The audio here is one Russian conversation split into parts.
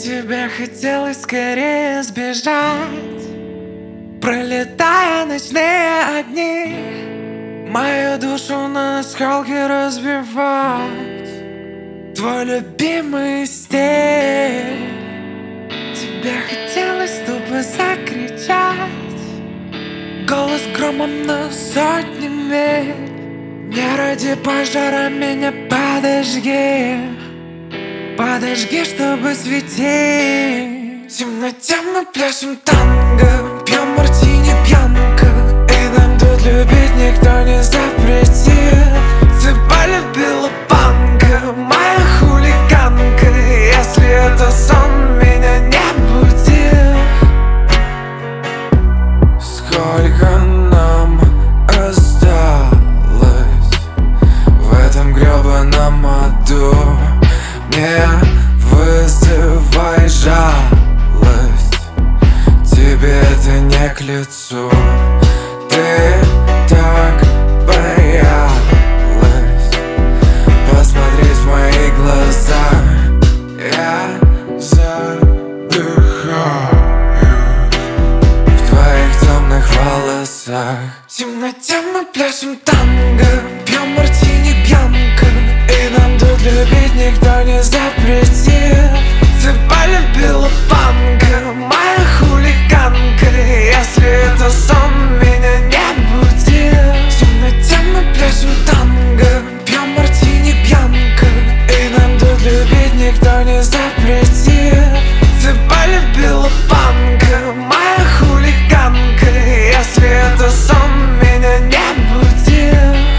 Тебе хотелось скорее сбежать, пролетая ночные огни, мою душу на осколки разбивать. Твой любимый стиль. Тебе хотелось тупо закричать, голос громом на сотни миль. Не ради пожара меня подожги, подожги, чтобы светить. В темноте мы пляшем танго, пьем мартини пьянка, и нам тут любить никто не запретит. Ты полюбила панка, моя хулиганка, если это сон, меня не буди. Сколько нам осталось в этом гребаном аду? Не вызывай жалость, тебе это не к лицу. Ты так боялась, посмотри в мои глаза. Я задыхаюсь в твоих темных волосах. В темноте мы пляшем танго, пьем мартини пьянка, и нам тут любить никто не запретит. Ты полюбила панка, моя хулиганка, если это сон, меня не буди. В темноте мы пляшем танго, пьем мартини пьянка, и нам тут любить никто не запретит. Ты полюбила панка, моя хулиганка, если это сон, меня не буди.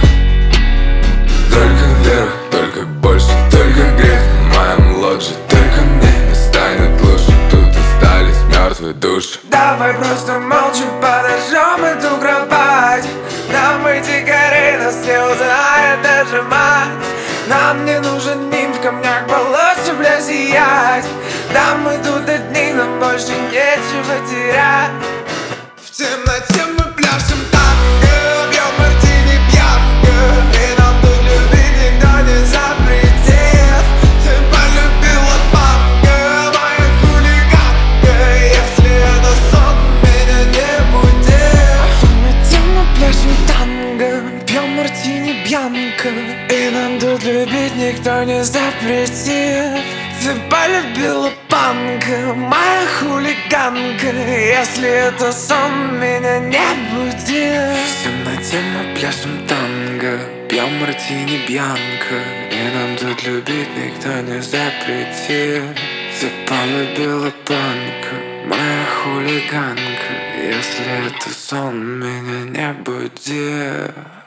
Только вверх, только больше, только грех в моем лодже. Только мне не станет лучше, тут остались мертвые души. Давай просто молча подожжем эту кровать. Нам эти горы, нас не узнает даже мать. Нам не нужен нимф в камнях болоте, бля, сиять. Да мы тут одни, нам больше нечего терять. В темноте мы пляшем танго, пьем мартини пьянка, и нам тут любить никто не запретит. Ты полюбила панка, моя хулиганка, если это сон, меня не буди. В темноте мы пляшем танго, пьем мартини пьянка, и нам тут любить никто не запретит. Ты полюбила панка, моя хулиганка, если это сон, меня не буди. В темноте мы пляшем танго, пьем мартини бьянка, и нам тут любить никто не запретит. Ты полюбила панка, моя хулиганка, если это сон, меня не буди.